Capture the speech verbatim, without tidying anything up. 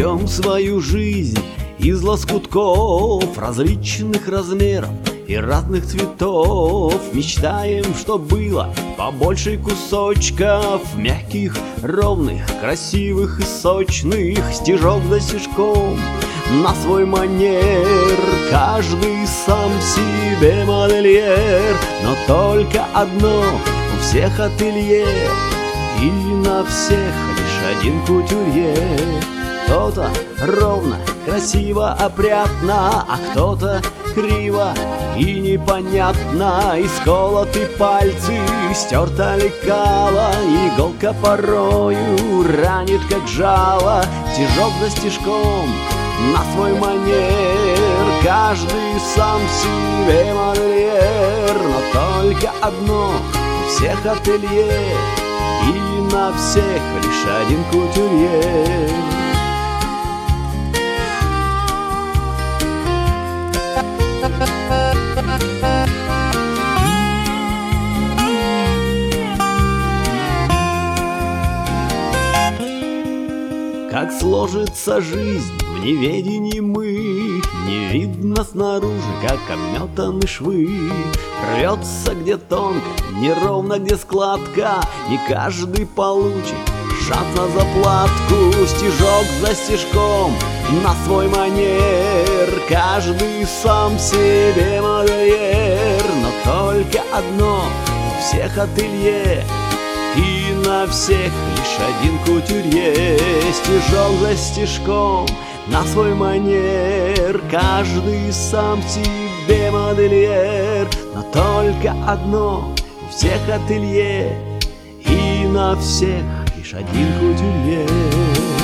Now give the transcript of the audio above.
Живем свою жизнь из лоскутков различных размеров и разных цветов. Мечтаем, что было побольше кусочков мягких, ровных, красивых и сочных. Стежок за стежком на свой манер, каждый сам себе модельер, но только одно у всех ателье, и на всех лишь один кутюрье. Кто-то ровно, красиво, опрятно, а кто-то криво и непонятно. Исколоты пальцы, стерто лекало, иголка порою ранит, как жало. Стежок за стежком на свой манер, каждый сам себе модельер, но только одно у всех ателье, и на всех лишь один кутюрье. Как сложится жизнь в неведении мы, не видно снаружи, как обметаны швы. Рвется где тонко, неровно где складка, не каждый получит шанс на заплатку. Стежок за стежком на свой манер, каждый сам себе модельер, но только одно у всех ателье, и на всех лишь один кутюрье. Стежок за стежком на свой манер, каждый сам себе модельер, но только одно у всех ателье, и на всех лишь один кутюрье.